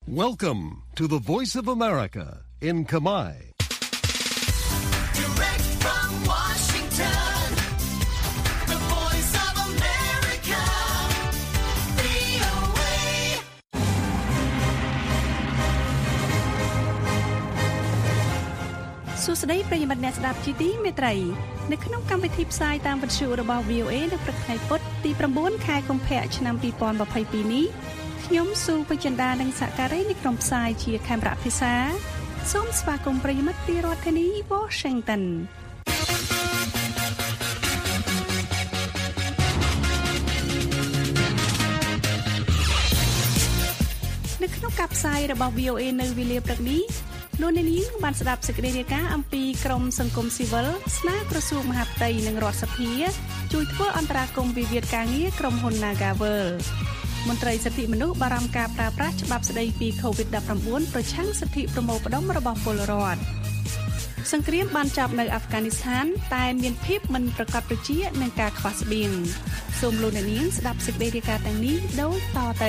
Welcome to the Voice of America in Khmer. Direct from Washington, the Voice of America, VOA. សួស្តីប្រិយមិត្តអ្នកស្ដាប់ជាទីមេត្រីនៅក្នុងកម្មវិធីផ្សាយតាមវិទ្យុរបស់ VOA នៅព្រឹកថ្ងៃពុធទី9ខែកុម្ភៈឆ្នាំ2022នេះខ្ញុំស៊ូវិចិន្តានិងសហការីនៃក្រុមផ្សាយជាខេមរៈភិសាសូមស្វាគមន៍ប្រិយមិត្តពីរដ្ឋធានី Washington នៅក្នុងការផ្សាយរបស់ VOA នៅវេលាព្រឹកនេះលោកអ្នកនាងបានស្ដាប់សេចក្តីរាយការណ៍អំពីក្រមសង្គមស៊ីវិលស្នើក្រសួងមហាផ្ទៃនិងរដ្ឋសភាជួយធ្វើអន្តរាគមន៍វិវាទការងារក្រុមហ៊ុន Nagavel មន្ត្រីសិទ្ធិមនុស្សបារម្ភការប្រើប្រាស់ច្បាប់ស្តីពី COVID-19 ប្រឆាំងសិទ្ធិប្រមូលផ្ដុំរបស់ពលរដ្ឋសង្គ្រាមបានចាប់នៅអាហ្វហ្គានីស្ថានតែមានភាពមិនប្រកបប្រជានឹងការខ្វះស្បៀងសូមលោកអ្នកនាងស្ដាប់សេចក្តីរាយការណ៍ទាំងនេះដូចតទៅ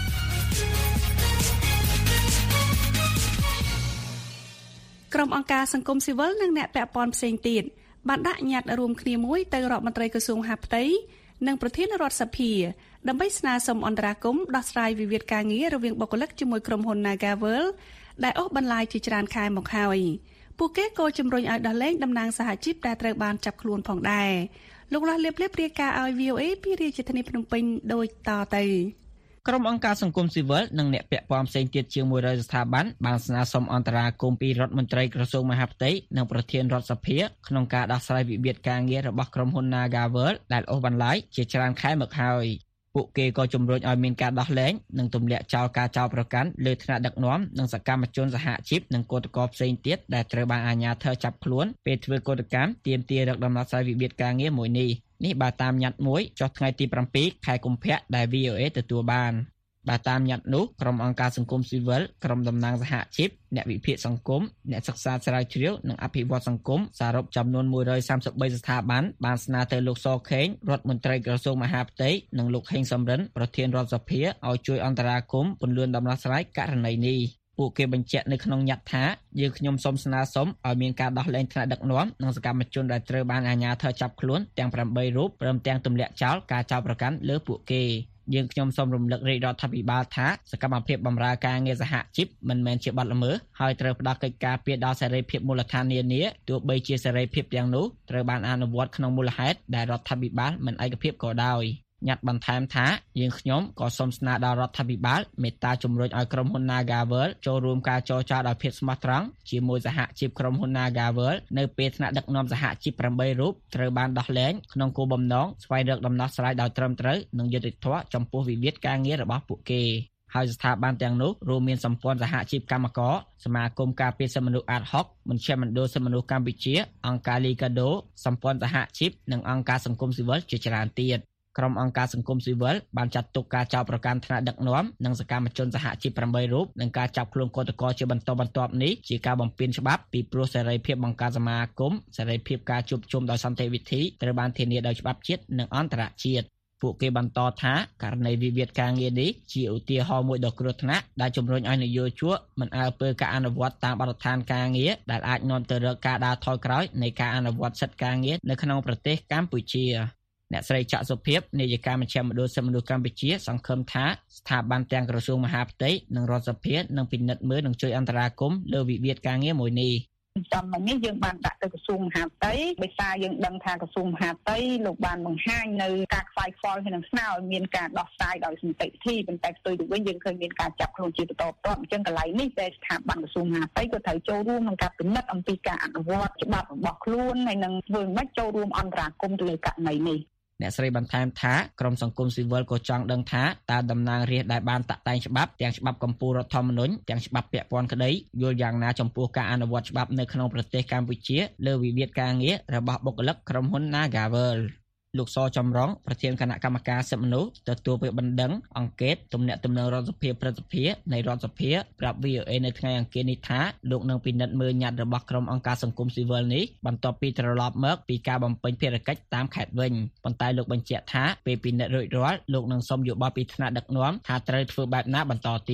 ក្រុមអង្គការសង្គមស៊ីវិលនិងអ្នកពាក់ព័ន្ធផ្សេងទៀតបានដាក់ញត្តិរួមគ្នាមួយទៅរដ្ឋមន្ត្រីក្រសួងមហាផ្ទៃនិងប្រធានរដ្ឋសភាដើម្បីស្នើសុំអន្តរាគមន៍ដោះស្រាយវិវាទការងាររវាងបុគ្គលិកជាមួយក្រុមហ៊ុន Nagavel ដែលអូសបន្លាយជាច្រើនខែមកហើយពួកគេក៏ជំរុញឲ្យដោះលែងតំណាងសហជីពដែលត្រូវបានចាប់ខ្លួនផងដែរលោកលាស់លៀបរាយការណ៍ឲ្យ VOA ពីរាជធានីភ្នំពេញដូចតទៅក្រុមអង្គការសង្គមស៊ីវិលនិងអ្នកពាក់ព័ន្ធផ្សេងទៀតជាង100ស្ថាប័នបានស្នើសុំអន្តរាគមន៍ពីរដ្ឋមន្ត្រីក្រសួងមហាផ្ទៃនិងប្រធានរដ្ឋសភាក្នុងការដោះស្រាយវិវាទការងាររបស់ក្រុមហ៊ុន Nagavel ដែលអូសបន្លាយជាច្រើនខែមកហើយពួកគេក៏ជំរុញឲ្យមានការដោះលែងនិងទម្លាក់ចោលការចោទប្រកាន់លើថ្នាក់ដឹកនាំនិងសកម្មជនសហជីពនិងគឧតកោផ្សេងទៀតដែលត្រូវបានអាជ្ញាធរចាប់ខ្លួនពេលធ្វើកោតកម្មទាមទាររកដំណោះស្រាយវិវាទការងារមួយនេះបើតាមញត្តិមួយចុះថ្ងៃទី7ខែកុម្ភៈដែល VOA ទទួលបានបើតាមញត្តិនោះក្រុមអង្គការសង្គមស៊ីវិលក្រុមតំណាងសហជីពអ្នកវិភាគសង្គមអ្នកសិក្សាស្រាវជ្រាវនិងអភិវឌ្ឍសង្គមសរុបចំនួន133ស្ថាប័នបានស្នើទៅលោកសខេងរដ្ឋមន្ត្រីក្រសួងមហាផ្ទៃនិងលោកហេងសំរិនប្រធានរដ្ឋសភាឲ្យជួយអន្តរាគមន៍ពន្លឿនដំណោះស្រាយករណីនេះពួកគេបញ្ជាក់នៅក្នុងញត្តិថាយើងខ្ញុំសូមស្នើសុំឲ្យមានការដោះលែងថ្នាក់ដឹកនាំនិងសកម្មជនដែលត្រូវបានអាជ្ញាធរចាប់ខ្លួនទាំង8រូបព្រមទាំងទម្លាក់ចោលការចោទប្រកាន់លើពួកគេយើងខ្ញុំសូមរំលឹករាជរដ្ឋាភិបាលថាសកម្មភាពបម្រើការងារសហជីពមិនមែនជាបទល្មើសហើយត្រូវផ្ដល់កិច្ចការពារដល់សេរីភាពមូលដ្ឋាននានាទោះបីជាសេរីភាពទាំងនោះត្រូវបានអនុវត្តក្នុងមូលហេតុដែលរដ្ឋាភិបាលមិនឯកភាពក៏ដោយញត្តិបន្ថែមថាយើងខ្ញុំក៏សូមស្នើដល់រដ្ឋាភិបាលមេត្តាជំរុញឲ្យក្រុមហ៊ុន Nagavel ចូលរួមការចរចាដោយភាពស្មោះត្រង់ជាមួយសហជីពក្រុមហ៊ុន Nagavel នៅពេលថ្នាក់ដឹកនាំសហជីព8រូបត្រូវបានដោះលែងក្នុងគោលបំណងស្វែងរកដំណោះស្រាយដោយត្រឹមត្រូវនិងយុត្តិធម៌ចំពោះវិវាទការងាររបស់ពួកគេហើយស្ថាប័នទាំងនោះរួមមានសម្ព័ន្ធសហជីពកម្មករសមាគមការពារសិទ្ធិមនុស្សអាត6មជ្ឈមណ្ឌលសិទ្ធិមនុស្សកម្ពុជាអង្គការ Liga do សម្ព័ន្ធសហជីពនិងអង្គការសង្គមស៊ីវិលជាច្រើនទៀតក្រុមអង្គការសង្គមស៊ីវិលបានចាត់ទុកការចោទប្រកាន់ថ្នាក់ដឹកនាំនិងសកម្មជនសហជីព8រូបនិងការចាប់ខ្លួនគឧតកោជាបន្តបន្ទាប់នេះជាការបំពានច្បាប់ពីព្រោះសេរីភាពបង្កើតសមាគមសេរីភាពការជួបជុំដោយសន្តិវិធីត្រូវបានធានាដោយច្បាប់ជាតិនិងអន្តរជាតិពួកគេបន្តថាករណីវិវាទការងារនេះជាឧទាហរណ៍មួយដ៏គ្រោះថ្នាក់ដែលជំរុញឲ្យនយោជកមិនអើពើការអនុវត្តតាមបទដ្ឋានការងារដែលអាចនាំទៅរកការដើរថយក្រោយនៃការអនុវត្តសិទ្ធិការងារនៅក្នុងប្រទេសកម្ពុជាអ្នកស្រីច័ក្សសុភាពនាយិកាមជ្ឈមណ្ឌលសិទ្ធិមនុស្សកម្ពុជាសង្ឃឹមថាស្ថាប័នទាំងក្រសួងមហាផ្ទៃនិងរដ្ឋសភានឹងពិនិត្យមើលនិងជួយអន្តរាគមន៍លើវិវាទការងារមួយនេះចំមកនេះយើងបានដាក់ទៅក្រសួងមហាផ្ទៃដោយសារយើងដឹងថាក្រសួងមហាផ្ទៃលោកបានបង្ហាញនៅការខ្វាយខ្វល់ហើយនឹងស្នើឲ្យមានការដោះស្រាយដោយសន្តិវិធីប៉ុន្តែផ្ទុយទៅវិញយើងឃើញមានការចាប់ខ្លួនជាបន្តបន្ទាប់អញ្ចឹងកន្លែងនេះដែលស្ថាប័នក្រសួងមហាផ្ទៃក៏ត្រូវចូលរួមក្នុងការពិនិត្យអំពីការអនុវត្តច្បាប់របស់ខ្លួនហើយនឹងធ្វើមិនចូលរួមអន្តរាគមន៍ទៅលើករណីនេះអ្នកស្រីបន្ថែមថាក្រមសង្គមស៊ីវិលក៏ចង់ដឹងថាតើតំណាងរាស្ត្រដែលបានតាក់តែងច្បាប់ទាំងច្បាប់កម្ពុជារដ្ឋធម្មនុញ្ញទាំងច្បាប់ពាក់ព័ន្ធក្តីយល់យ៉ាងណាចំពោះការអនុវត្តច្បាប់នៅក្នុងប្រទេសកម្ពុជាលើវិវាទការងាររបស់បុគ្គលិកក្រុមហ៊ុន Nagavel លោកសចំរងប្រធានគណៈកម្មការសិទ្ធិមនុស្សទទួលពាក្យបណ្ដឹងអង្កេតទំនាក់ទំនងរដ្ឋសភាព្រឹទ្ធសភានៃរដ្ឋសភាប្រាប់ VOA នៅថ្ងៃអង្គារនេះថាលោកនឹងពិនិត្យមើលញត្តិរបស់ក្រុមអង្គការសង្គមស៊ីវិលនេះបន្ទាប់ពីត្រឡប់មកពីការបំពេញភារកិច្ចតាមខេត្តវិញប៉ុន្តែលោកបញ្ជាក់ថាពេលពិនិត្យរួចរាល់លោកនឹងសុំយោបល់ពីថ្នាក់ដឹកនាំថាត្រូវធ្វើបែបណាបន្តទៀត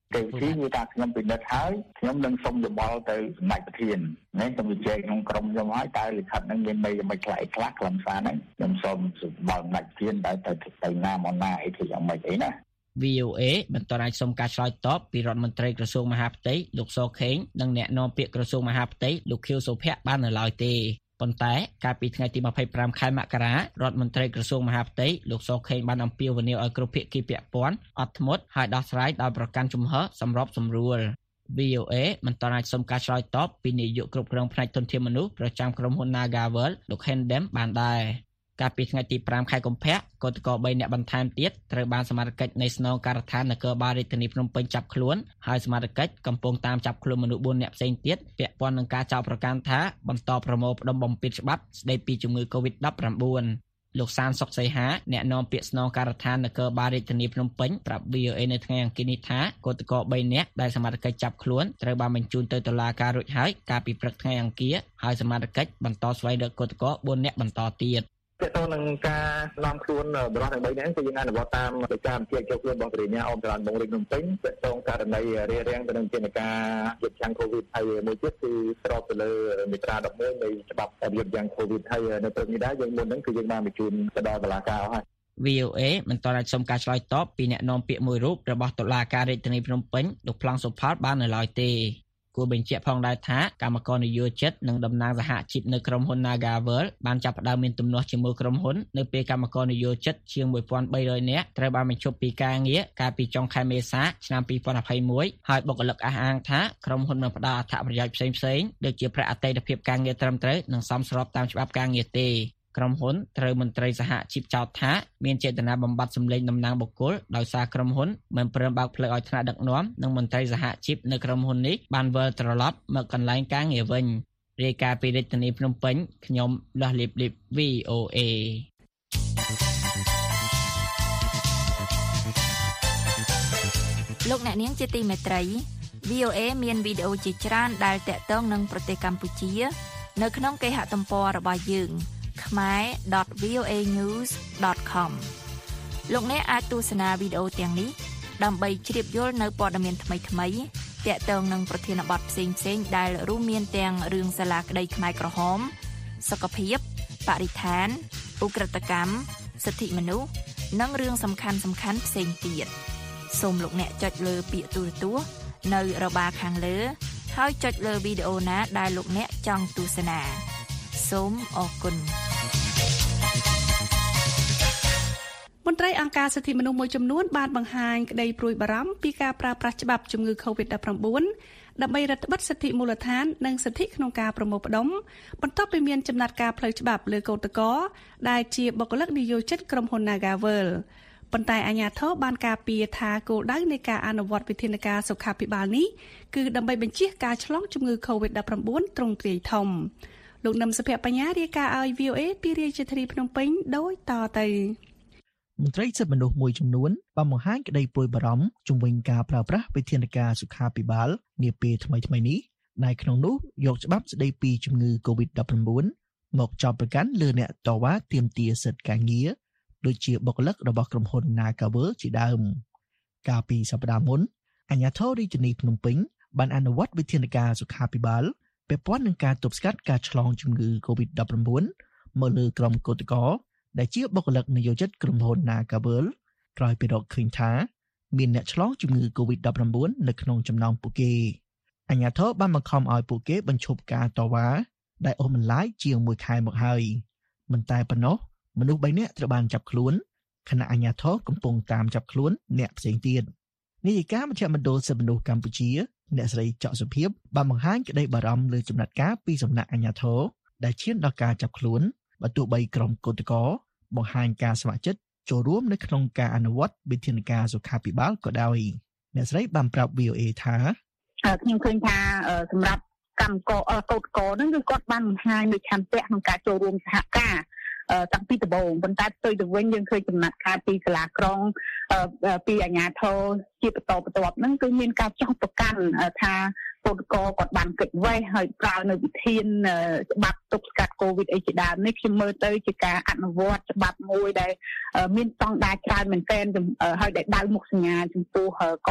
គេវិធីគឺថាខ្ញុំពិនិត្យហើយខ្ញុំនឹងសុំយោបល់ទៅសម្ដេចប្រធាននេះខ្ញុំជជែកក្នុងក្រុមខ្ញុំហើយតើលិខិតហ្នឹងមានន័យយ៉ាងម៉េចខ្លះខ្លឹមសារហ្នឹងខ្ញុំសូមយោបល់សម្ដេចប្រធានតើទៅណាមកណាអីធ្វើយ៉ាងម៉េចអីណា VOA បន្តអាចសុំការឆ្លើយតបពីរដ្ឋមន្ត្រីក្រសួងមហាផ្ទៃលោកសខេងនិងអ្នកនាំពាក្យក្រសួងមហាផ្ទៃលោកខៀវសុភ័ក្របាននៅឡើយទេប៉ុន្តែកាលពីថ្ងៃទី25ខែមករារដ្ឋមន្ត្រីក្រសួងមហាផ្ទៃលោកសខេងបានអំពាវនាវឲ្យគ្រប់ភាគីពាក់ព័ន្ធអត់ធ្មត់ហើយដោះស្រាយដោយប្រកាន់ជំហរសម្របសម្រួល VOA បន្តអាចសុំការឆ្លើយតបពីនាយកគ្រប់គ្រងផ្នែកធនធានមនុស្សប្រចាំក្រុមហ៊ុន Nagavel លោក Hendem បានដែរកាលពីថ្ងៃទី5ខែកុម្ភៈកោតក្រ3អ្នកបន្ថែមទៀតត្រូវបានសមាជិកនៃស្នងការដ្ឋាននគរបាលរាជធានីភ្នំពេញចាប់ខ្លួនហើយសមាជិកកំពុងតាមចាប់ខ្លួនមនុស្ស4អ្នកផ្សេងទៀតពាក់ព័ន្ធនឹងការចោទប្រកាន់ថាបន្តប្រមូលផ្ដុំបំពានច្បាប់ស្ដីពីជំងឺ Covid-19 លោកសានសុកសីហាអ្នកនាំពាក្យស្នងការដ្ឋាននគរបាលរាជធានីភ្នំពេញប្រាប់ VOA នៅថ្ងៃអង្គារនេះថាកោតក្រ3អ្នកដែលសមាជិកចាប់ខ្លួនត្រូវបានបញ្ជូនទៅតុលាការរួចហើយកាលពីព្រឹកថ្ងៃអង្គារហើយសមាជិកបន្តស្វែងរកកោតក្រ4អ្នកបន្តទៀតតើតើនឹងការនាំខ្លួនបរិសុទ្ធទាំង3នាក់គឺយើងអនុវត្តតាមកិច្ចការជាចូលខ្លួនរបស់ព្រះញ្ញាអមចរន្តបងរាជភ្នំពេញតើតើករណីរារាំងទៅនឹងជាការយុទ្ធសាស្ត្រ COVID ហើយមួយទៀតគឺស្របទៅលើមាត្រា11នៃច្បាប់យុទ្ធសាស្ត្រ COVID ហើយនៅព្រឹកនេះដែរយើងមុនហ្នឹងគឺយើងបានបញ្ជូនទៅដល់តុលាការហើយ VOA មិនទាន់អាចសុំការឆ្លើយតបពីអ្នកនាំពាក្យមួយរូបរបស់តុលាការរាជធានីភ្នំពេញលោកប្លង់សុផលបាននៅឡើយទេគួរបញ្ជាក់ផងដែរថាកម្មករនយោជិតនិងតំណាងសហជីពនៅក្រុមហ៊ុន Nagavel បានចាប់ផ្ដើមមានទំនាស់ជាមួយក្រុមហ៊ុននៅពេលកម្មករនយោជិតជាង 1300 នាក់ត្រូវបានបញ្ឈប់ពីការងារកាលពីចុងខែមេសាឆ្នាំ 2021 ហើយបុគ្គលិកអះអាងថាក្រុមហ៊ុនបានផ្ដល់អត្ថប្រយោជន៍ផ្សេងៗដូចជាប្រាក់អតីតភាពការងារត្រឹមត្រូវនិងសមស្របតាមច្បាប់ការងារទេក្រុមហ៊ុនត្រូវមន្ត្រីសហជីពចោទថាមានចេតនាបំបត្តិសម្លេងតំណាងបុគ្គលដោយសារក្រុមហ៊ុនមិនព្រមបើកផ្លូវឲ្យថ្នាក់ដឹកនាំនិងមន្ត្រីសហជីពនៅក្រុមហ៊ុននេះបានវិលត្រឡប់មកកន្លែងការងារវិញរាយការណ៍ពីរាជធានីភ្នំពេញខ្ញុំលាស់លីប VOA លោកអ្នកនាងជាទីមេត្រី VOA មានវីដេអូជាច្រើនដែលតាក់ទងនឹងប្រទេសកម្ពុជានៅក្នុងគេហទំព័ររបស់យើងkhmer.voanews.com លោកអ្នកអាចទស្សនាវីដេអូទាំងនេះដើម្បីជ្រាបយល់នៅព័ត៌មានថ្មីៗទាក់ទងនឹងប្រធានបទផ្សេងៗដែលរួមមានទាំងរឿងសាលាក្តីខ្មែរក្រហមសុខភាពបរិស្ថានឧក្រិដ្ឋកម្មសិទ្ធិមនុស្សនិងរឿងសំខាន់ៗផ្សេងទៀតសូមលោកអ្នកចុចលើពាក្យទូរទស្សន៍នៅរបារខាងលើហើយចុចលើវីដេអូណាដែលលោកអ្នកចង់ទស្សនាសូមអរគុណមន្ត្រីអង្គការសិទ្ធិមនុស្សមួយចំនួនបានបង្ហាញក្តីព្រួយបារម្ភពីការប្រើប្រាស់ច្បាប់ជំងឺ Covid-19 ដើម្បីរឹតបន្តឹងសិទ្ធិមូលដ្ឋាននិងសិទ្ធិក្នុងការប្រមូលផ្ដុំបន្ទាប់ពីមានចំណាត់ការផ្លូវច្បាប់លើកោតក្រដែលជាបុគ្គលិកនយោជិតក្រុមហ៊ុន Nagavel ប៉ុន្តែអាជ្ញាធរបានការពារថាគោលដៅនៃការអនុវត្តវិធានការសុខាភិបាលនេះគឺដើម្បីបញ្ជៀសការឆ្លងជំងឺ Covid-19 ទ្រង់ទ្រាយធំលោកនឹមសុភ័ក្របញ្ញារាយការណ៍ឲ្យ VOA ពីរាជធានីភ្នំពេញដូចតទៅមន្ត្រីសិទ្ធិមនុស្សមួយចំនួនបានបង្ហាញក្តីព្រួយបារម្ភជំវិញការប្រើប្រាស់វិធានការសុខាភិបាលនាពេលថ្មីៗនេះដែលក្នុងនោះយកច្បាប់ស្តីពីជំងឺ Covid-19 មកចោទប្រកាន់លើអ្នកតវ៉ាទាមទារសិទ្ធិការងារដូចជាបុគ្គលិករបស់ក្រុមហ៊ុន Nagavel ជាដើមកាលពីសប្តាហ៍មុនអាជ្ញាធររាជធានីភ្នំពេញបានអនុវត្តវិធានការសុខាភិបាលពាក់ព័ន្ធនឹងការទប់ស្កាត់ការឆ្លងជំងឺ Covid-19 មកលើក្រុមកោតក្រដែលជាបុគ្គលិកនយោជិតក្រុមហ៊ុន Nagavel ក្រោយពីរកឃើញថាមានអ្នកឆ្លងជំងឺ Covid-19 នៅក្នុងចំណោមពួកគេអាជ្ញាធរបានបង្ខំឲ្យពួកគេបញ្ឈប់ការតវ៉ាដែលអូសបន្លាយជាង1ខែមកហើយមិនតែប៉ុណ្ណោះមនុស្ស3នាក់ត្រូវបានចាប់ខ្លួនខណៈអាជ្ញាធរកំពុងតាមចាប់ខ្លួនអ្នកផ្សេងទៀតនាយិកាមជ្ឈមណ្ឌលសិទ្ធិមនុស្សកម្ពុជាអ្នកស្រីច័ក្សសុភាពបានបង្ហាញក្តីបារម្ភលើចំណាត់ការពីសំណាក់អាជ្ញាធរដែលឈានដល់ការចាប់ខ្លួនបើទោះបីក្រុមកោតក្របង្ហាញការស្ម័គ្រចិត្តចូលរួមនៅក្នុងការអនុវត្តវិធានការសុខាភិបាលក៏ដោយអ្នកស្រីបានប្រាប់ VOA ថាខ្ញុំឃើញថាសម្រាប់កម្មកោតក្រហ្នឹងគឺគាត់បានបង្ហាញនូវឆន្ទៈក្នុងការចូលរួមសហការតាំងពីដំបូងប៉ុន្តែផ្ទុយទៅវិញយើងឃើញចំណាត់ការពីសាលាក្រុងពីអាជ្ញាធរជាបន្តបន្ទាប់ហ្នឹងគឺមានការចោទប្រកាន់ថាកោតក្រគាត់បានកិច្ចវេះហើយប្រើនៅវិធានច្បាប់ទប់ស្កាត់កូវីដអីជាដើមនេះខ្ញុំមើលទៅជាការអនុវត្តច្បាប់មួយដែលមានស្តង់ដារច្រើនមែនទែនហើយដែលដៅមុខសញ្ញាចំពោះ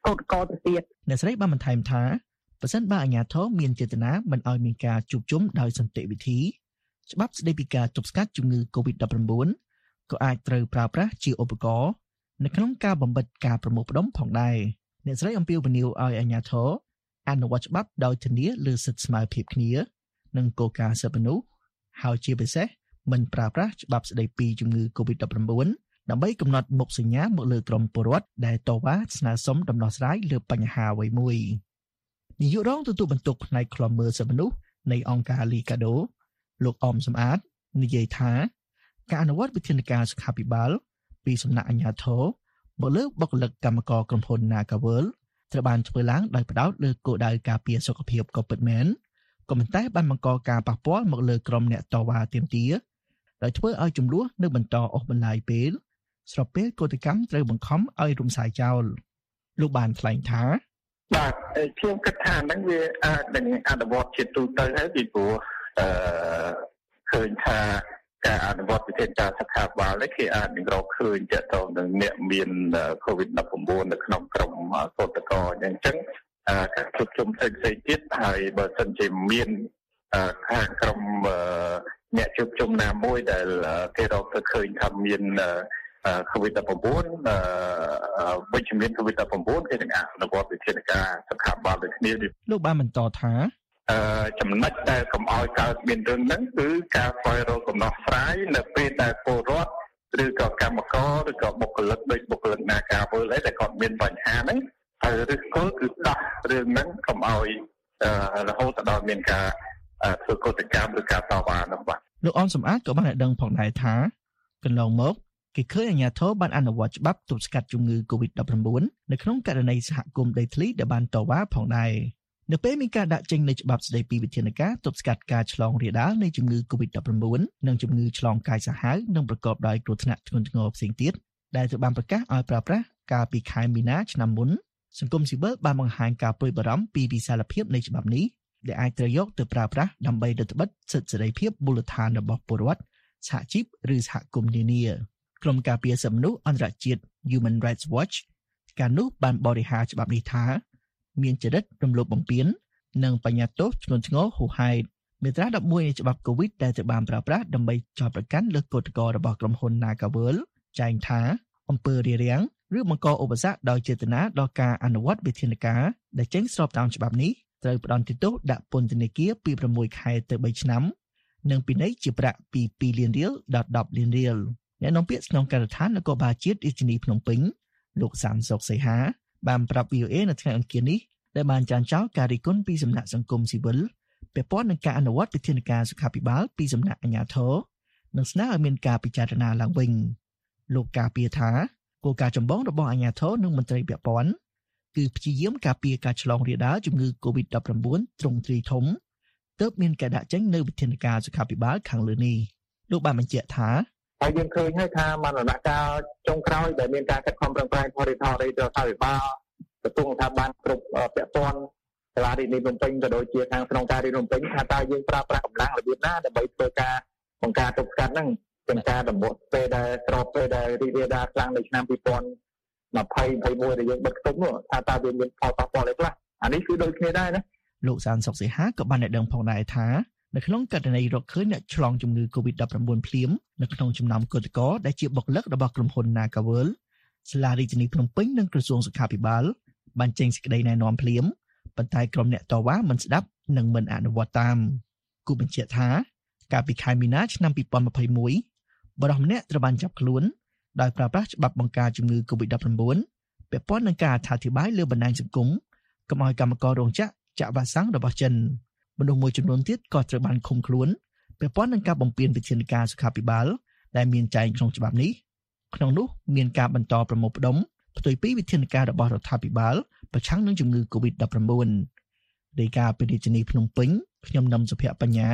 កោតកោទៅទៀតអ្នកស្រីបានបន្ថែមថាប្រសិនបើអាជ្ញាធរមានចេតនាមិនឲ្យមានការជួបជុំដោយសន្តិវិធីច្បាប់ស្តីពីការទប់ស្កាត់ជំងឺ COVID-19 ក៏អាចត្រូវប្រើប្រាស់ជាឧបករណ៍នៅក្នុងការបំបិទការប្រមូលផ្ដុំផងដែរអ្នកស្រីអំពាវនាវឲ្យអាជ្ញាធរអនុវត្តច្បាប់ដោយធានាលើសិទ្ធិស្មើភាពគ្នានិងគោលការណ៍សិទ្ធិមនុស្សហើយជាពិសេសមិនប្រើប្រាស់ច្បាប់ស្តីពីជំងឺ COVID-19 ដើម្បីកំណត់មុខសញ្ញាមកលើក្រុមពលរដ្ឋដែលតវ៉ាស្នើសុំដំណោះស្រាយលើបញ្ហាអ្វីមួយនាយករងទទួលបន្ទុកផ្នែកឃ្លាំមើលសិទ្ធិមនុស្សនៃអង្គការ Liga do លោកអមសំអាតនិយាយថាការអនុវត្តវិធានការសុខាភិបាលពីសំណាក់អាជ្ញាធរមកលើបុគ្គលិកកម្មករក្រុមហ៊ុន Nagavel ត្រូវបានធ្វើឡើងដោយផ្ដោតលើគោលដៅការពារសុខភាពក៏ពិតមែនក៏ប៉ុន្តែបានបង្កការប៉ះពាល់មកលើក្រុមអ្នកតវ៉ាទាមទារដោយធ្វើឲ្យចំនួននៅបន្តអូសបន្លាយពេលស្របពេលកោតកម្មត្រូវបង្ខំឲ្យរំសាយចោលលោកបានថ្លែងថាបាទខ្ញុំគិតថាហ្នឹងវាអាចនឹងអនុវត្តជាទូទៅហើយពីព្រោះឃើញថាការអនុវត្តវិធានការសុខាភិបាលនេះគេអាចនឹងរកឃើញតទៅនឹងអ្នកមាន COVID-19 នៅក្នុងក្រុមកោតក្រអញ្ចឹងការជួបជុំផ្សេងៗទៀតហើយបើសិនជាមានខាងក្រុមអ្នកជួបជុំណាមួយដែលគេរកទៅឃើញថាមានCOVID-19 វិជ្ជមាន COVID-19 គេនឹងអនុវត្តវិធានការសុខាភិបាលដូចគ្នាលោកបានបន្តថាចំណុចដែលកុំឲ្យកើតមានរឿងហ្នឹងគឺការស្វែងរកកំណោះស្រាយនៅពេលដែលពលរដ្ឋឬក៏កម្មករឬក៏បុគ្គលិកដូចបុគ្គលិកណាការធ្វើអីដែលគាត់មានបញ្ហាហ្នឹងហើយឬក៏គឺដោះរឿងហ្នឹងកុំឲ្យរហូតដល់មានការធ្វើកោតកម្មឬការតវ៉ានោះបាទលោកអមសំអាតក៏បានឲ្យដឹងផងដែរថាកន្លងមកគេឃើញអាជ្ញាធរបានអនុវត្តច្បាប់ទប់ស្កាត់ជំងឺ COVID-19 នៅក្នុងករណីសហគមន៍ដីធ្លីដែលបានតវ៉ាផងដែរនៅពេលមានការដាក់ចេញនៃច្បាប់ស្តីពីវិធានការទប់ស្កាត់ការឆ្លងរាលដាលនៃជំងឺ COVID-19 និងជំងឺឆ្លងកាយសាហាវនិងប្រកបដោយគ្រោះថ្នាក់ធ្ងន់ធ្ងរផ្សេងទៀតដែលត្រូវបានប្រកាសឲ្យប្រើប្រាស់កាលពីខែមីនាឆ្នាំមុនសង្គមស៊ីវិលបានបង្ហាញការព្រួយបារម្ភពីវិសាលភាពនៃច្បាប់នេះដែលអាចត្រូវយកទៅប្រើប្រាស់ដើម្បីរឹតបន្តឹងសិទ្ធិសេរីភាពមូលដ្ឋានរបស់ពលរដ្ឋសហជីពឬសហគមន៍នានាក្រុមការពារសិទ្ធិមនុស្សអន្តរជាតិ Human Rights Watch កាលនោះបានបរិហារច្បាប់នេះថាមានចរិតរំលោភបំពាននិងបញ្ញត្តិទោសធ្ងន់ធ្ងរហួសហេតុមាត្រា11នៃច្បាប់ COVID ដែលត្រូវបានប្រើប្រាស់ដើម្បីចោទប្រកាន់លើគឧតកោរបស់ក្រុមហ៊ុន Nagavel ចែងថាអំពើរារាំងឬបង្កឧបសគ្គដោយចេតនាដល់ការអនុវត្តវិធានការដែលចេញស្របតាមច្បាប់នេះត្រូវផ្តន្ទាទោសដាក់ពន្ធនាគារពី6ខែទៅ3ឆ្នាំនិងពិន័យជាប្រាក់ពី2លានរៀលដល់10លានរៀលអ្នកនាំពាក្យស្នងការដ្ឋាននគរបាលជាតិរាជធានីភ្នំពេញលោកសានសុកសីហាបានប្រាប់ VOA នៅថ្ងៃអង្គារនេះដែលបានចាញ់ចោលការរិះគន់ពីសំណាក់សង្គមស៊ីវិលពាក់ព័ន្ធនឹងការអនុវត្តវិធានការសុខាភិបាលពីសំណាក់អាជ្ញាធរនិងស្នើឲ្យមានការពិចារណាឡើងវិញលោកការពារថាគោលការណ៍ចម្បងរបស់អាជ្ញាធរនិងមន្ត្រីពាក់ព័ន្ធគឺព្យាយាមការពារការឆ្លងរាលដាលជំងឺ COVID-19 ទ្រង់ទ្រាយធំទើបមានការដាក់ចេញនៅវិធានការសុខាភិបាលខាងលើនេះលោកបានបញ្ជាក់ថាហើយយើងឃើញហើយថាមរណកាលចុងក្រោយដែលមានការខិតខំប្រឹងប្រែងផលិតផលរដ្ឋាភិបាលទទួលថាបានគ្រប់ពាក់ព័ន្ធសាលារដ្ឋាភិបាលភ្នំពេញក៏ដូចជាខាងស្នងការរាជភ្នំពេញថាតើយើងប្រើប្រាស់កម្លាំងរបៀបណាដើម្បីធ្វើការបង្ការទប់ស្កាត់ហ្នឹងเป็นការដំណោះពេលដែលស្របពេលដែលរីករាលដាលខ្លាំងនៅឆ្នាំ2020-21ដែលយើងបិទខ្ទប់នោះថាតើវាមានផលប៉ះពាល់អីខ្លះអានេះគឺដូចគ្នាដែរណាលោកសានសុកសីហាក៏បានឲ្យដឹងផងដែរថានៅក្នុងករណីរកឃើញអ្នកឆ្លងជំងឺ COVID-19 ភ្លាមនៅក្នុងចំណោមគឧតកោដែលជាបុគ្គលិករបស់ក្រុមហ៊ុន Nagavel សាលារាជធានីភ្នំពេញនិងក្រសួងសុខាភិបាលបានចេញសេចក្តីណែនាំភ្លាមប៉ុន្តែក្រុមអ្នកតវ៉ាមិនស្ដាប់និងមិនអនុវត្តតាមគូបញ្ជាក់ថាកាលពីខែមីនាឆ្នាំ2021បរិសុទ្ធម្នាក់ត្រូវបានចាប់ខ្លួនដោយប្រើប្រាស់ច្បាប់បង្ការជំងឺ COVID-19 ពាក់ព័ន្ធនឹងការអត្ថាធិប្បាយលើបណ្ដាញសង្គមកុំឲ្យកម្មកររោងចក្រចាក់វ៉ាក់សាំងរបស់ចិនមនុស្សមួយចំនួនទៀតក៏ត្រូវបានឃុំខ្លួនពាក់ព័ន្ធនឹងការបំពានវិធានការសុខាភិបាលដែលមានចែងក្នុងច្បាប់នេះក្នុងនោះមានការបន្តប្រមូលផ្ដុំផ្ទុយពីវិធានការរបស់រដ្ឋាភិបាលប្រឆាំងនឹងជំងឺ COVID-19 រាយការណ៍ពីរាជធានីភ្នំពេញខ្ញុំនឹមសុភ័ក្របញ្ញា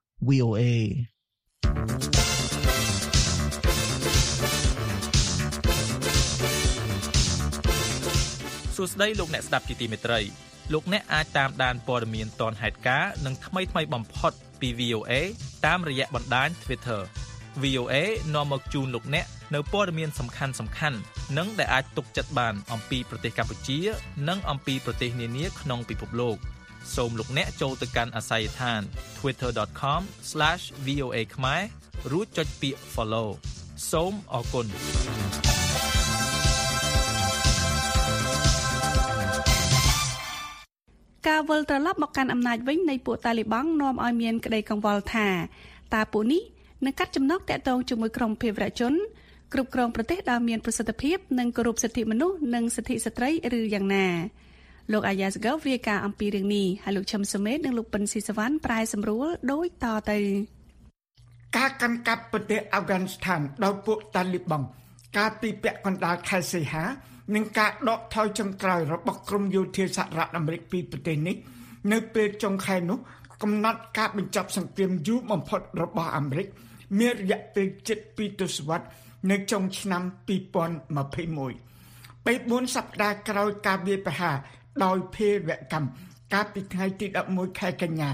VOA សួស្តីលោកអ្នកស្ដាប់ជាទីមេត្រីលោកអ្នកអាចតាមដានព័ត៌មានទាន់ហេតុការណ៍និងថ្មីៗបំផុតពី VOA តាមរយៈបណ្ដាញ Twitter VOA នាំមកជូនលោកអ្នកនៅព័ត៌មានសំខាន់ៗនិងដែលអាចទុកចិត្តបានអំពីប្រទេសកម្ពុជានិងអំពីប្រទេសនានាក្នុងពិភពលោកសូមលោកអ្នកចូលទៅកាន់អាសយដ្ឋាន twitter.com/voa ខ្មែររួចចុចពាក្យ follow សូមអរគុណការវិលត្រឡប់មកកាន់អំណាចវិញនៃពួកតាលីបង់នាំឲ្យមានក្តីកង្វល់ថាតើពួកនេះនឹងកាត់ចំណងតាក់ទងជាមួយក្រុមភេរវជនគ្រប់គ្រងប្រទេសដែលមានប្រសិទ្ធភាពនិងគោរពសិទ្ធិមនុស្សនិងសិទ្ធិស្ត្រីឬយ៉ាងណាលោកអាយ៉ាសហ្គលរាយការណ៍អំពីរឿងនេះហើយលោកឈឹមសុមេតនិងលោកប៉ិនស៊ីសវណ្ណប្រែសម្រួលដូចតទៅការកាន់កាប់ប្រទេសអាហ្វហ្គានីស្ថានដោយពួកតាលីបង់កាលពីពាក់កណ្ដាលខែសីហានិងការដកថយចុងក្រោយរបស់ក្រុមយោធាសហរដ្ឋអាមេរិកពីប្រទេសនេះនៅពេលចុងខែនោះកំណត់ការបញ្ចប់សង្គ្រាមយូរបំផុតរបស់អាមេរិកមានរយៈពេលជិត2ទសវត្សរ៍នៅចុងឆ្នាំ2021 4 សប្តាហ៍ក្រោយការវាយប្រហារដោយភេរវកម្មកាលពីថ្ងៃទី11ខែកញ្ញា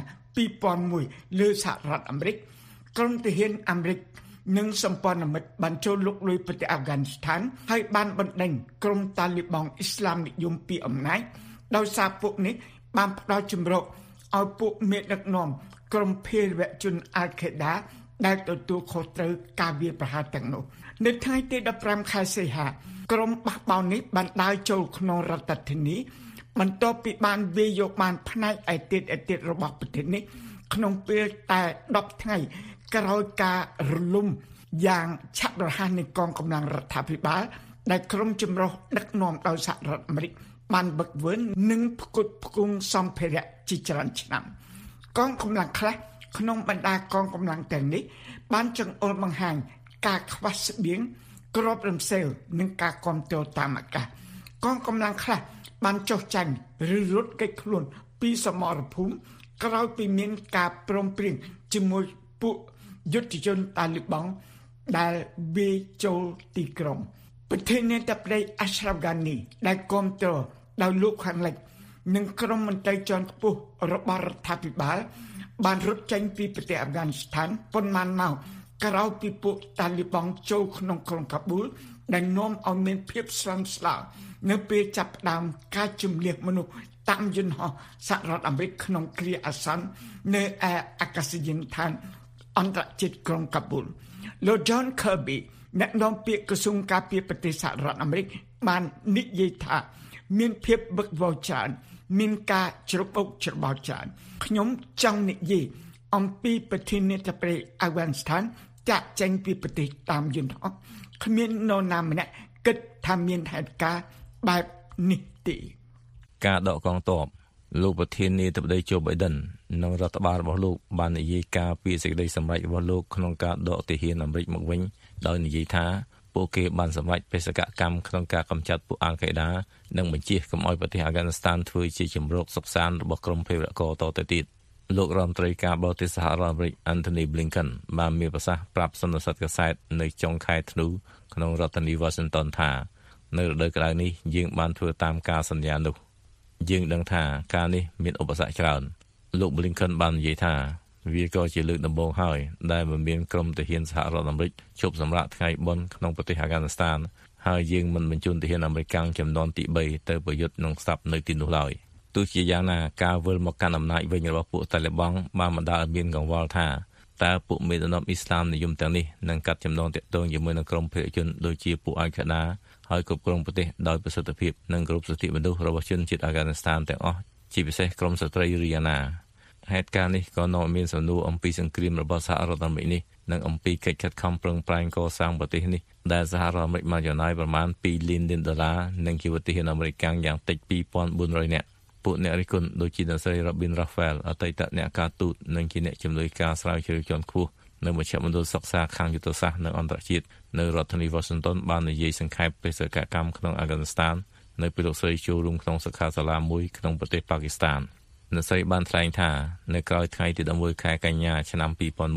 2001លើសហរដ្ឋអាមេរិកក្រុមទាហានអាមេរិកនិងសម្ព័ន្ធមិត្តបានចូលលុកលុយប្រទេសអាហ្វហ្គានីស្ថានហើយបានបណ្ដេញក្រុមតាលីបង់អ៊ីស្លាមនិយមពីអំណាចដោយសារពួកនេះបានផ្ដល់ជំរកឲ្យពួកមេដឹកនាំក្រុមភេរវជនអាល់ខេដាដែលទទួលខុសត្រូវការវាយប្រហារទាំងនោះនៅថ្ងៃទី15ខែសីហាក្រុមបះបោរនេះបានដើរចូលក្នុងរដ្ឋធានីបន្ទាប់ពីបានវាយយកបានផ្នែកឯទៀតរបស់ប្រទេសនេះក្នុងពេលតែ10ថ្ងៃក្រោយការរលំយ៉ាងឆាប់រហ័សនៃកងកម្លាំងរដ្ឋាភិបាលដែលក្រុមចម្រុះដឹកនាំដោយសហរដ្ឋអាមេរិកបានបឹកវើនិងផ្គត់ផ្គង់សម្ភារៈជាច្រើនឆ្នាំកងកម្លាំងខ្លះក្នុងបណ្ដាកងកម្លាំងទាំងនេះបានចង្អុលបង្ហាញការខ្វះស្បៀងគ្រាប់រំសេលនិងការគ្រប់គ្រងតាមអាកាសកងកម្លាំងខ្លះបានចុះចាញ់ឬរត់គេចខ្លួនពីសមរភូមិក្រោយពីមានការព្រមព្រៀងជាមួយពួកយុទ្ធជនតាលីបង់ដែលវាយចូលទីក្រុងប្រធានាធិបតីអាស្រ្រាហ្វហ្គានីដែលគ្រប់គ្រងដោយលោកខាងលិចនិងក្រុមមន្ត្រីជាន់ខ្ពស់របស់រដ្ឋាភិបាលបានរត់ចេញពីប្រទេសអាហ្វហ្គានីស្ថានប៉ុន្មានមកក្រោយពីពួកតាលីបង់ចូលក្នុងក្រុងកាប៊ូលដែលនាំឲ្យមានភាពស្លន់ស្លោនៅពេលចាប់ផ្ដើមការជំនះមនុស្សតាមយន្តហោះសហរដ្ឋអាមេរិកក្នុងគ្រាអាសន្ននៅឯអាកាសយានដ្ឋានអន្តរជាតិក្រុងកាប៊ូលលោក John Kirby អ្នកនាំពាក្យក្រសួងការពារប្រទេសសហរដ្ឋអាមេរិកបាននិយាយថាមានភាពវឹកវរច្រើនមានការជ្របោកច្របល់ច្រើនខ្ញុំចង់និយាយអំពីប្រធានាធិបតីអាហ្វហ្គានីស្ថានចាក់ចែងពីប្រទេសតាមយន្តហោះគ្មាននរណាម្នាក់គិតថាមានហេតុការណ៍បែបនេះទេការដកកងទ័ពលោកប្រធានាធិបតី Joe Biden និងរដ្ឋបាលរបស់លោកបាននិយាយការពីសេចក្តីសម្រេចរបស់លោកក្នុងការដកទាហានអាមេរិកមកវិញដោយនិយាយថាពួកគេបានសម្រេចបេសកកម្មក្នុងការកម្ចាត់ពួកអាល់ខេដានិងបញ្ជាកុំឲ្យប្រទេសអាហ្វហ្គានីស្ថានធ្វើជាជំរកសុខសាន្តរបស់ក្រុមភេរវករតទៅទៀតលោករដ្ឋមន្ត្រីការបរទេសសហរដ្ឋអាមេរិក Antony Blinken បានមានប្រសាសន៍ប្រាប់សន្និសីទកាសែតនៅចុងខែធ្នូក្នុងរដ្ឋធានី Washington ថានៅរដូវក្តៅនេះយើងបានធ្វើតាមការសន្យានោះយើងដឹងថាការនេះមានឧបសគ្គច្រើនលោក Blinken បាននិយាយថាវាក៏ជាលើកដំបូងហើយដែលមានក្រុមទាហានសហរដ្ឋអាមេរិកជប់សម្រាកថ្ងៃបុណ្យក្នុងប្រទេសអាហ្វហ្គានីស្ថានហើយយើងមិនបញ្ជូនទាហានអាមេរិកចំនួនទី3ទៅប្រយុទ្ធនឹងស្ថាបនៅទីនោះឡើយទោះជាយ៉ាងណាការវិលមកកាន់អំណាចវិញរបស់ពួកតាលីបង់បានបណ្ដាលឲ្យមានកង្វល់ថាតើពួកមេដឹកនាំអ៊ីស្លាមនិយមទាំងនេះនឹងកាត់ចំណងទាក់ទងជាមួយនឹងក្រុមភេរវជនដូចជាពួកអាល់ខេដាហើយគ្រប់គ្រងប្រទេសដោយប្រសិទ្ធភាពនិងគោរពសិទ្ធិមនុស្សរបស់ជនជាតិអាហ្វហ្គានីស្ថានទាំងអស់ជាពិសេសក្រុមស្ត្រីឬយ៉ាងណាហេតុការណ៍នេះក៏នាំឲ្យមានសំណួរអំពីសង្គ្រាមរបស់សហរដ្ឋអាមេរិកនេះនិងអំពីកិច្ចខិតខំប្រឹងប្រែងកសាងប្រទេសនេះដែលសហរដ្ឋអាមេរិកបានចំណាយប្រមាណ$2លាននិងជីវិតទាហានអាមេរិកយ៉ាងតិច2400នាក់ពួកអ្នករិះគន់ដូចជាអ្នកស្រី Robin Raphael អតីតអ្នកការទូតនិងជាអ្នកជំនួយការស្រាវជ្រាវជាន់ខ្ពស់នៅមជ្ឈមណ្ឌលសិក្សាខាងយុទ្ធសាស្ត្រនិងអន្តរជាតិនៅរដ្ឋធានី Washington បាននិយាយសង្ខេបបេសកកម្មក្នុងអាហ្វហ្គានីស្ថាននៅពេលលោកស្រីចូលរួមក្នុងសិក្ខាសាលាមួយក្នុងប្រទេសប៉ាគីស្ថានអ្នកស្រីបានថ្លែងថានៅក្រោយថ្ងៃទី11ខែកញ្ញាឆ្នាំ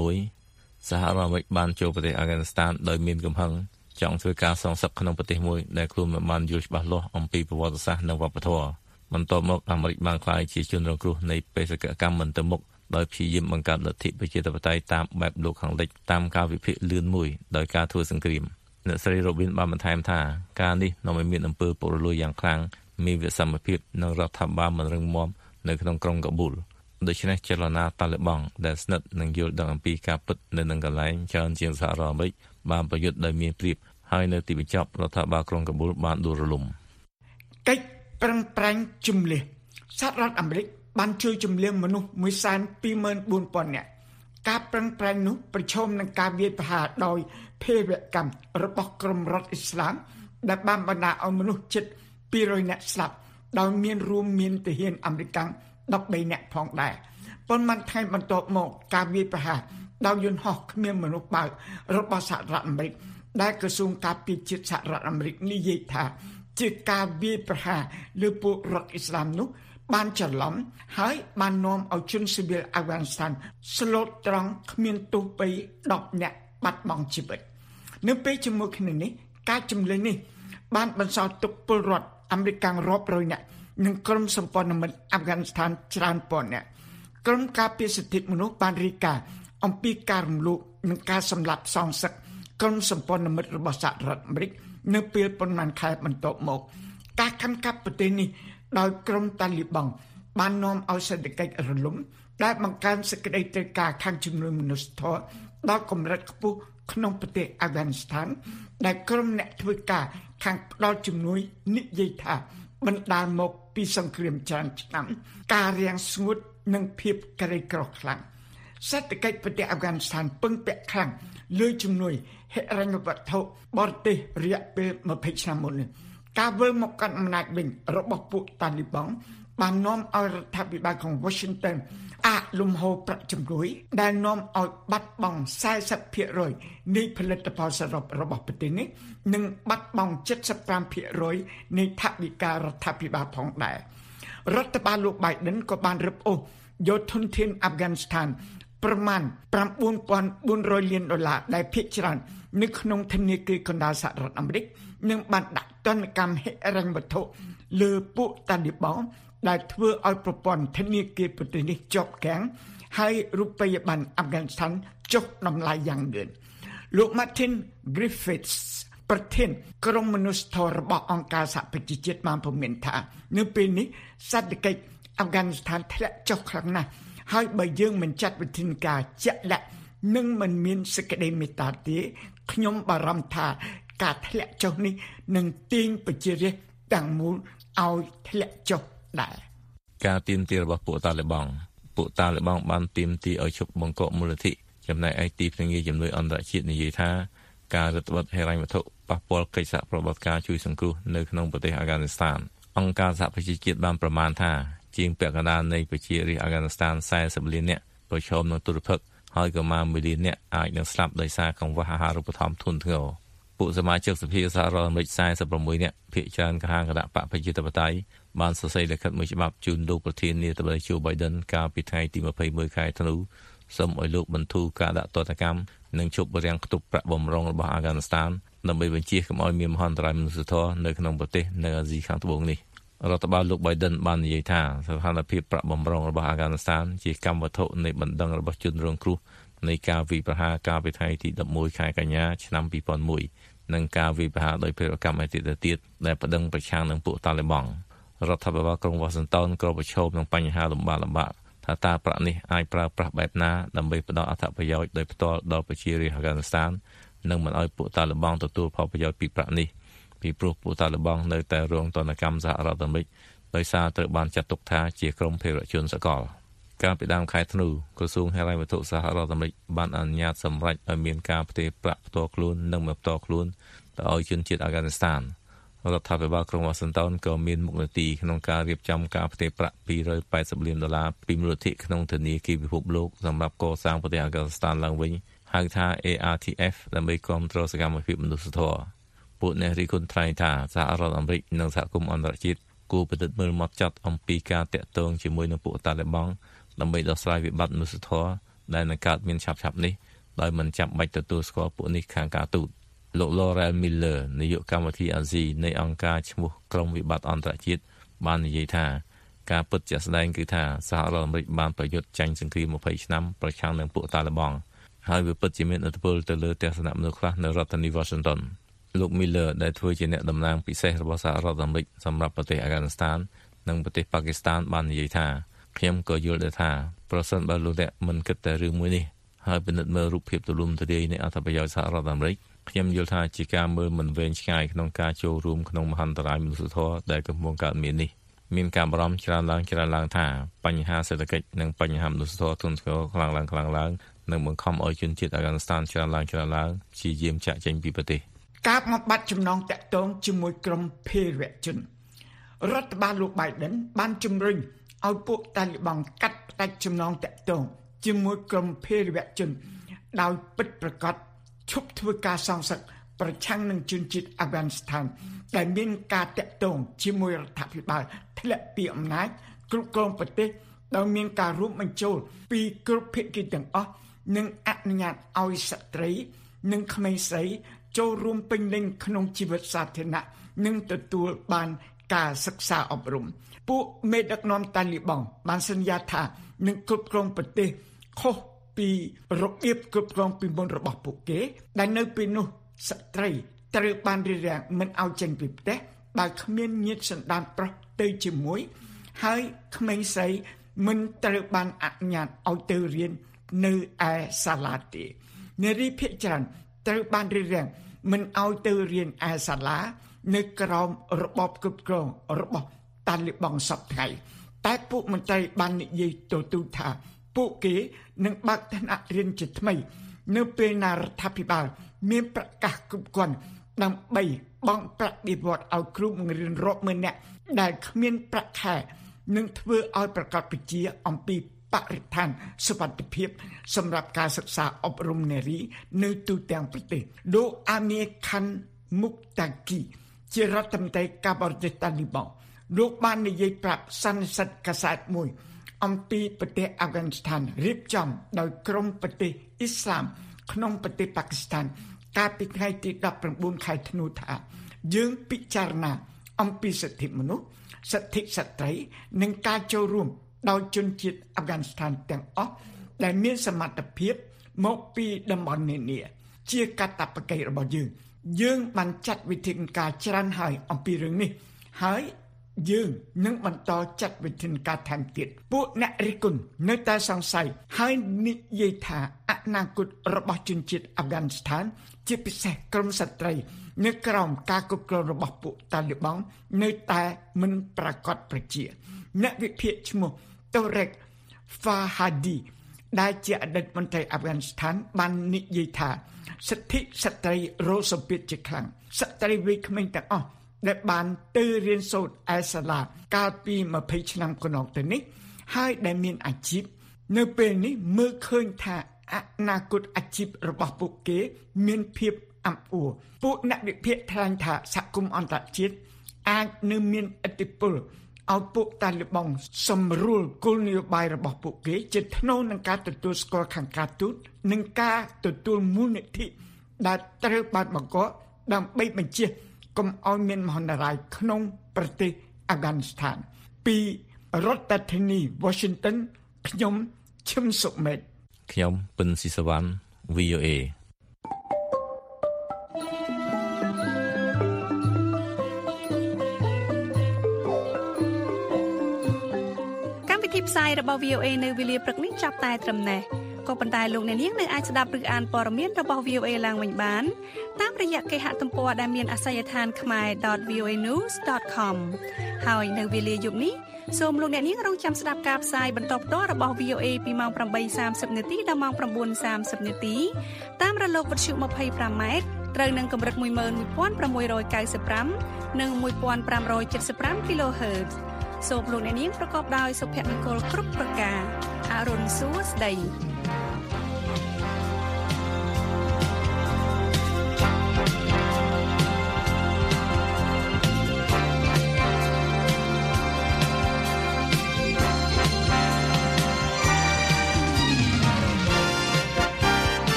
2001សហរដ្ឋអាមេរិកបានចូលប្រទេសអាហ្វហ្គានីស្ថានដោយមានកំហឹងចង់ធ្វើការសងសឹកក្នុងប្រទេសមួយដែលខ្លួនមិនបានយល់ច្បាស់លាស់អំពីប្រវត្តិសាស្ត្រនិងវប្បធម៌បន្ទាប់មកអាមេរិកបានក្លាយជាជនរងគ្រោះនៃបេសកកម្មមិនទៅមុខដោយព្យាយាមបង្កើតលទ្ធិប្រជាធិបតេយ្យតាមបែបលោកខាងលិចតាមការវិភាគលឿនមួយដោយការធ្វើសង្គ្រាមអ្នកស្រី Robin បានបន្ថែមថាការនេះនាំឲ្យមានអំពើពុករលួយយ៉ាងខ្លាំងមានវិសមភាពនិងរដ្ឋាភិបាលមិនរឹងមាំនៅក្នុងក្រុងកាប៊ូលដូច្នេះចលនាតាលីបង់ដែលស្និទ្ធនឹងយល់ដឹងអំពីការពិតនៅនឹងកន្លែងច្រើនជាងសហរដ្ឋអាមេរិកបានប្រយុទ្ធដោយមានព្រៀបហើយនៅទីបញ្ចប់រដ្ឋាភិបាលក្រុងកាប៊ូលបានដួលរលំកិច្ចប្រឹងប្រែងជំនះសហរដ្ឋអាមេរិកបានជួយជំនះមនុស្ស 124,000 នាក់ការប្រឹងប្រែងនោះប្រឈមនឹងការវាយប្រហារដោយភេរវកម្មរបស់ក្រុមរដ្ឋអ៊ីស្លាមដែលបានបណ្ដាលឲ្យមនុស្សជិត200នាក់ស្លាប់ដោយមានទាហានអាមេរិក13នាក់ផងដែរប៉ុន្មានថ្ងៃបន្ទាប់មកការវាយប្រហារដោយយន្តហោះគ្មានមនុស្សបើករបស់សហរដ្ឋអាមេរិកដែលក្រសួងការពារជាតិសហរដ្ឋអាមេរិកនិយាយថាជាការវាយប្រហារលើពួករដ្ឋអ៊ីស្លាមនោះបានច្រឡំហើយបាននាំឲ្យជនស៊ីវិលអាហ្វហ្គានីស្ថានស្លូតត្រង់គ្មានទោសបី10នាក់បាត់បង់ជីវិតនៅពេលជាមួយគ្នានេះការចម្លែកនេះបានបន្សល់ទុកពលរដ្ឋអាមេរិករាប់រយនាក់និងក្រុមសម្ព័ន្ធមិត្តអាហ្វហ្គានីស្ថានច្រើនពាន់នាក់ក្រុមការពារសិទ្ធិមនុស្សបានរាយការណ៍អំពីការរំលោភនិងការសម្លាប់សងសឹកក្រុមសម្ព័ន្ធមិត្តរបស់សហរដ្ឋអាមេរិកនៅពេលប៉ុន្មានខែបន្ទាប់មកការកាន់កាប់ប្រទេសនេះដោយក្រុមតាលីបង់បាននាំឲ្យសេដ្ឋកិច្ចរលំដែលបង្កើនសេចក្តីត្រូវការខាងជំនួយមនុស្សធម៌ដល់កម្រិតខ្ពស់ក្នុងប្រទេសអាហ្វហ្គានីស្ថានដែលក្រុមអ្នកធ្វើការខាងផ្ដល់ជំនួយនិយាយថាបណ្ដាលមកពីសង្គ្រាមច្រើនឆ្នាំការរាំងស្ងួតនិងភាពក្រីក្រខ្លាំងសេដ្ឋកិច្ចប្រទេសអាហ្វហ្គានីស្ថានពឹងពាក់ខ្លាំងលើជំនួយហិរញ្ញវត្ថុបរទេសរយៈពេល20ឆ្នាំមុននេះការវិលមកកាន់អំណាចវិញរបស់ពួកតាលីបង់បាននាំឲ្យរដ្ឋាភិបាលของ Washington លំហូរប្រាក់ជំនួយដែលនាំឲ្យបាត់បង់ 40% នៃផលិតផលសរុបរបស់ប្រទេសនេះនិងបាត់បង់ 75% នៃថវិការដ្ឋាភិបាលផងដែររដ្ឋបាលលោក Biden ក៏បានរឹបអូសយកធនធានអាហ្វហ្គានីស្ថានប្រមាណ $9,400 លានដែលភាគច្រើននៅក្នុងធនាគារកណ្ដាលសហរដ្ឋអាមេរិកនិងបានដាក់ទណ្ឌកម្មហិរញ្ញវត្ថុលើពួកតាលីបង់ដែលធ្វើឲ្យប្រព័ន្ធធនាគារប្រទេសនេះជាប់គាំងហើយរូបិយប័ណ្ណអាហ្វហ្គានីស្ថានចុះតម្លៃយ៉ាងលឿនលោក Martin Griffiths ប្រធានក្រុមមនុស្សធម៌របស់អង្គការសហប្រជាជាតិបានព្រមានថានៅពេលនេះសេដ្ឋកិច្ចអាហ្វហ្គានីស្ថានធ្លាក់ចុះខ្លាំងណាស់ហើយបើយើងមិនចាត់វិធានការជាក់លាក់នឹងមិនមានសេចក្តីមេត្តាទេខ្ញុំបារម្ភថាការធ្លាក់ចុះនេះនឹងទាញប្រជារាស្ត្រទាំងមូលឲ្យធ្លាក់ចុះដែរការទាមទាររបស់ពួកតាលីបង់បានទាមទារឲ្យឈប់បង្កកមូលនិធិចំណែកឯទីភ្នាក់ងារជំនួយអន្តរជាតិនិយាយថាការរដ្ឋបတ်ហិរញ្ញវត្ថុប៉ះពាល់កិច្ចសហប្រតិបត្តិការជួយសង្គ្រោះនៅក្នុងប្រទេសអាហ្វហ្គានីស្ថានអង្គការសហប្រជាជាតិបានប្រមាណថាជាងពាក់កណ្ដាលនៃប្រជារាស្ត្រអាហ្វហ្គានីស្ថាន40លាននាក់ប្រឈមនឹងទុរភិក្សហើយក៏1លាននាក់អាចនឹងស្លាប់ដោយសារកង្វះអាហារូបត្ថម្ភធ្ងន់ធ្ងរពួកសមាជិកសភាសហរដ្ឋអាមេរិក46នាក់ភាគច្រើនខាងគណៈបកប្រជាធិបតេយ្យបានសរសេរលិខិតមួយច្បាប់ជូនលោកប្រធានាធិបតី Joe Biden កាលពីថ្ងៃទី21ខែធ្នូសូមឲ្យលោកបន្ធូរការដាក់ទណ្ឌកម្មនិងជប់រាំងខ្ទប់ប្រាក់បម្រុងរបស់អាហ្វហ្គានីស្ថានដើម្បីបញ្ជាកុំឲ្យមានមហន្តរាយមនុស្សធម៌នៅក្នុងប្រទេសនៅអាស៊ីខាងត្បូងនេះរដ្ឋបាលលោក Biden បាននិយាយថាស្ថានភាពប្រាក់បម្រុងរបស់អាហ្វហ្គានីស្ថានជាកម្មវត្ថុនៃបណ្ដឹងរបស់ជនរងគ្រោះនៃការវាយប្រហារកាលពីថ្ងៃទី11ខែកញ្ញាឆ្នាំ2001និងការវាយប្រហារដោយភេរវកម្មឯទៀតដែលប្តឹងប្រឆាំងនឹងពួកតាលីបង់រដ្ឋាភិបាលក្រុង Washington ក៏ប្រឈមនឹងបញ្ហាលំបាកថាតើប្រាក់នេះអាចប្រើប្រាស់បែបណាដើម្បីផ្ដល់អត្ថប្រយោជន៍ដោយផ្ទាល់ដល់ប្រជារាស្ត្រអាហ្វហ្គានីស្ថាននិងមិនឲ្យពួកតាលីបង់ទទួលផលប្រយោជន៍ពីប្រាក់នេះពីព្រោះពួកតាលីបង់នៅតែរងទណ្ឌកម្មសហរដ្ឋអាមេរិកដោយសារត្រូវបានចាត់ទុកថាជាក្រុមភេរវជនសកលកាលពីដើមខែធ្នូក្រសួងហិរញ្ញវត្ថុសហរដ្ឋអាមេរិកបានអនុញ្ញាតសម្រេចឲ្យមានការផ្ទេរប្រាក់ផ្ទាល់ខ្លួននិងមិនផ្ទាល់ខ្លួនទៅឲ្យជនជាតិអាហ្វហ្គានីស្ថានរដ្ឋាភិបាលក្រុង Washington ក៏មានមុខនីតិក្នុងការរៀបចំការផ្ទេរប្រាក់$280លានពីមូលនិធិក្នុងធនាគារពិភពលោកសម្រាប់កសាងប្រទេសអាហ្វហ្គានីស្ថានឡើងវិញហៅថា ARTF ដើម្បីគាំទ្រសកម្មភាពមនុស្សធម៌ពួកអ្នករិះគន់ថ្លែងថាសហរដ្ឋអាមេរិកនិងសហគមន៍អន្តរជាតិគួរពិនិត្យមើលម៉ត់ចត់អំពីការតាក់ទងជាមួយនឹងពួកតាលីបង់ដើម្បីដោះស្រាយវិបត្តិមនុស្សធម៌ដែលនឹងកើតមានឆាប់ៗនេះដោយមិនចាំបាច់ទទួលស្គាល់ពួកនេះខាងការទូតលោក Laurel Miller នាយកកម្មវិធីអាស៊ីនៃអង្គការឈ្មោះក្រុមវិបត្តិអន្តរជាតិបាននិយាយថាការពិតជាក់ស្ដែងគឺថាសហរដ្ឋអាមេរិកបានប្រយុទ្ធចាញ់សង្គ្រាម20ឆ្នាំប្រឆាំងនឹងពួកតាលីបង់ហើយវាពិតជាមានឥទ្ធិពលទៅលើទស្សនៈមនុស្សខ្លះនៅរដ្ឋធានី Washington លោក Miller ដែលធ្វើជាអ្នកតំណាងពិសេសរបស់សហរដ្ឋអាមេរិកសម្រាប់ប្រទេសអាហ្គានីស្ថាននិងប្រទេសប៉ាគីស្ថានបាននិយាយថាខ្ញុំក៏យល់ដែរថាប្រសិនបើលោកអ្នកមិនគិតតែរឿងមួយនេះហើយពិនិត្យមើលរូបភាពទូលំទូលាយនៃអត្ថប្រយោជន៍សហរដ្ឋអាមេរិកខ្ញុំយល់ថាជាការមើលមិនវែងឆ្ងាយក្នុងការចូលរួមក្នុងមហន្តរាយមនុស្សធម៌ដែលកំពុងកើតមាននេះមានការបារម្ភច្រើនឡើងថាបញ្ហាសេដ្ឋកិច្ចនិងបញ្ហាមនុស្សធម៌ធ្ងន់ធ្ងរខ្លាំងឡើងនឹងបង្ខំឲ្យជនជាតិអាហ្គានីស្ថានច្រើនឡើងព្យាយាមចាកចេញពីប្រទេសការបំបត្តិចំណងតាក់ទងជាមួយក្រុមភេរវជនរដ្ឋបាលលោក Biden បានជំរុញឲ្យពួកតាលីបង់កាត់ផ្តាច់ចំណងតាក់ទងជាមួយក្រុមភេរវជនដោយពិតប្រាកដឈប់ធ្វើការសងសឹកប្រឆាំងនឹងជនជាតិអាហ្គានីស្ថានដែលមានការតាក់ទងជាមួយរដ្ឋាភិបាលធ្លាក់ពីអំណាចគ្រប់គ្រងប្រទេសដោយមានការរួមបញ្ចូលពីគ្រប់ភាគីទាំងអស់និងអនុញ្ញាតឲ្យស្ត្រីនិងក្មេងស្រីចូលរួមពេញលេញក្នុងជីវិតសាធារណៈនិងទទួលបានការសិក្សាអប់រំពួកមេដឹកនាំតាលីបង់បានសន្យាថានឹងគ្រប់គ្រងប្រទេសខុសពីរបៀបគ្រប់គ្រងពីមុនរបស់ពួកគេដែលនៅពេលនោះស្ត្រីត្រូវបានរារាំងមិនឲ្យចេញពីផ្ទះបើគ្មានញាតិសន្តានប្រុសទៅជាមួយហើយក្មេងស្រីមិនត្រូវបានអនុញ្ញាតឲ្យទៅរៀននៅឯសាលាទេនារីភាគច្រើនត្រូវបានរារាំងមិនឲ្យទៅរៀនឯសាលានៅក្រោមរបបគ្រប់គ្រងរបស់តាលីបង់សពថ្ងៃតែពួកមន្ត្រីបាននិយាយទៅទូថាពួកគេនឹងបើកថ្នាក់រៀនជាថ្មីនៅពេលណារដ្ឋាភិបាលមានប្រកាសគ្រប់គ្រាន់ដើម្បីបង់ប្រាក់បៀវត្សឲ្យគ្រូបង្រៀនរាប់ម៉ឺននាក់ដែលគ្មានប្រាក់ខែនឹងធ្វើឲ្យប្រកាសវិជ្ជាអំពីបរិស្ថានសុវត្ថិភាពសម្រាប់ការសិក្សាអប់រំនារីនៅទូទាំងប្រទេសលោកអាមៀខាន់ មុកតាគីជារដ្ឋមន្ត្រីការបរទេសតាលីបង់លោកបាននិយាយប្រាប់សន្និសីទកាសែតមួយអំពីប្រទេសអាហ្គានីស្ថានរៀបចំដោយក្រុមប្រទេសអ៊ីស្លាមក្នុងប្រទេសប៉ាគីស្ថានកាលពីថ្ងៃទី19ខែធ្នូថាយើងពិចារណាអំពីសិទ្ធិមនុស្សសិទ្ធិស្ត្រីនិងការចូលរួមដោយជនជាតិអាហ្គានីស្ថានទាំងអស់ដែលមានសមត្ថភាពមកពីតំបន់នានាជាកាតព្វកិច្ចរបស់យើងបានចាត់វិធានការច្រើនហើយអំពីរឿងនេះហើយយើងនឹងបន្តចាត់វិធានការថែមទៀតពួកអ្នករិះគន់នៅតែសង្ស័យហើយនិយាយថាអនាគតរបស់ជនជាតិអាហ្គានីស្ថានជាពិសេសក្រុមស្ត្រីនៅក្រោមការគ្រប់គ្រងរបស់ពួកតាលីបង់នៅតែមិនប្រកបប្រជាអ្នកវិភាគឈ្មោះ Torek Fahadi ដែលជាអតីតមន្ត្រីអាហ្គានីស្ថានបាននិយាយថាសិទ្ធិស្ត្រីរងសម្ពាធជាខ្លាំងស្ត្រីវ័យក្មេងទាំងអស់ដែលបានទៅរៀនសូត្រឯសាលាកាលពី20ឆ្នាំកន្លងទៅនេះហើយដែលមានអាជីពនៅពេលនេះមើលឃើញថាអនាគតអាជីពរបស់ពួកគេមានភាពអំអួរពួកអ្នកវិភាគថ្លែងថាសហគមន៍អន្តរជាតិអាចនឹងមានឥទ្ធិពលឲ្យពួកតាលីបង់សម្រួលគោលនយោបាយរបស់ពួកគេជាថ្នូរនឹងការទទួលស្គាល់ខាងការទូតនិងការទទួលមូលនិធិដែលត្រូវបានបង្កដើម្បីបញ្ជាកុំឲ្យមានមហន្តរាយក្នុងប្រទេសអាហ្គានីស្ថានពីរដ្ឋធានី Washington ខ្ញុំឈឹមសុមេតខ្ញុំពិនស៊ីសវណ្ណ VOA ផ្សាយរបស់ VOA នៅវេលាព្រឹកនេះចាប់តែត្រឹមនេះក៏ប៉ុន្តែលោកអ្នកនាងនៅអាចស្ដាប់ឬអានព័ត៌មានរបស់ VOA ឡើងវិញបានតាមរយៈគេហទំព័រដែលមានអាសយដ្ឋាន khmer.voanews.com ហើយនៅវេលាយប់នេះសូមលោកអ្នកនាងរងចាំស្ដាប់ការផ្សាយបន្តផ្ទាល់របស់ VOA ពីម៉ោង 8:30 នាទីដល់ម៉ោង 9:30 នាទីតាមរលកវិទ្យុ 25M ត្រូវនឹងកម្រិត 11695 និង 1575 kHzសូមលោកអ្នកនាងប្រកបដោយសុភមង្គលគ្រប់ប្រការអរុនសួស្ដី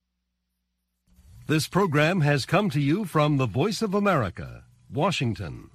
This program has come to you from the Voice of America, Washington.